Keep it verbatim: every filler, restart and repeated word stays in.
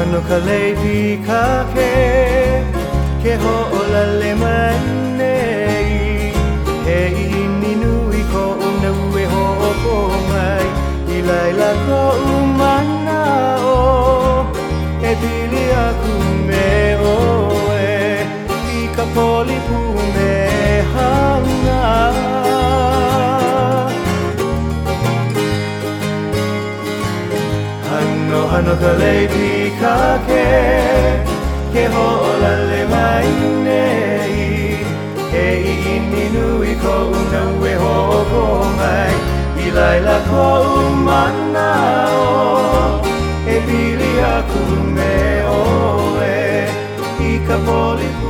no ka leipi ka ke ke ho'ola le mai nei e ini nui ko una ue ho'oko mai I laila ko umana o e pili aku me oe I ka poli pu me hanga Ano ano ka leipi ka ke ke ho'ola le mai nei e ini nui ko una ue ho'oko mai I laila ko umana o e pili aku me oe I ka poli pu